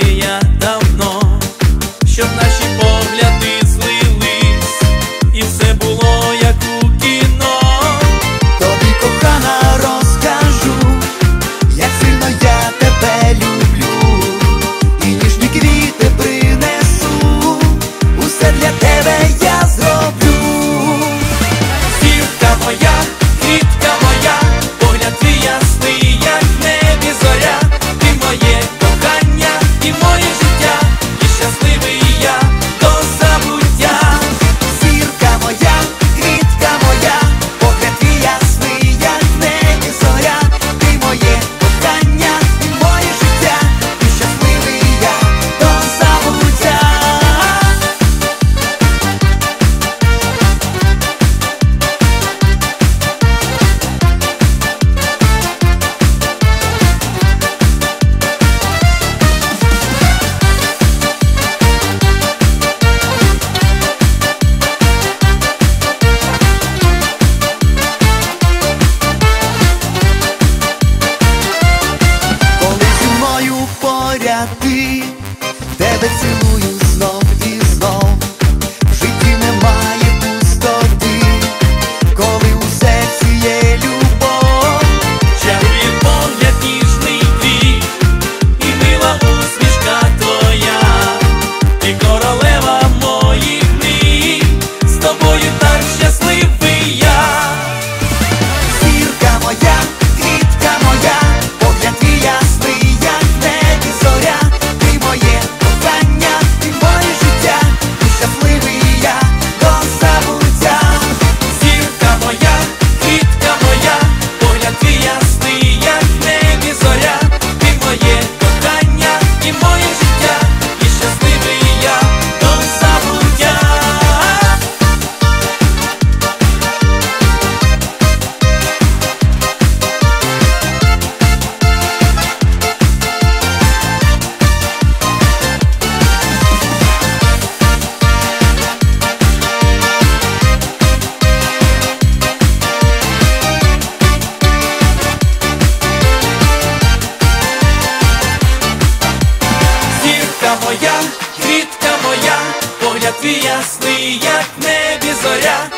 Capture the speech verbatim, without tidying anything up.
мрія давно, щоб наші погляди злились, і все було як у кіно. Тобі, кохана, розкажу, як сильно я тебе люблю, і ніжні квіти принесу, усе для тебе я зроблю. Зірка моя, квітка моя, погляд твій ясний, як в небі зоря. Ти моє кохання і моє життя, і щасливий я до забуття. Зірка моя, квітка моя, погляд твій ясний, як в небі зоря. Ти моє кохання і моє життя, і щасливий я до забуття. Коли зі мною поряд ти, тебе цілую знов і знов. В житті немає пустоти, коли у серці є любов. Чарує погляд ніжний твій, і мила усмішка твоя. Ти королева моїх мрій, з тобою так щасливий я. Зірка моя, квітка моя, погляд твій ясний, як в небі зоря. Ти моє кохання і моє життя, і щасливий я до забуття. Зірка моя, квітка моя, погляд твій ясний, як в небі зоря. Ти моє кохання і моє життя, і щасливий я до забуття. Зірка моя, квітка моя, погляд твій ясний, як в небі зоря.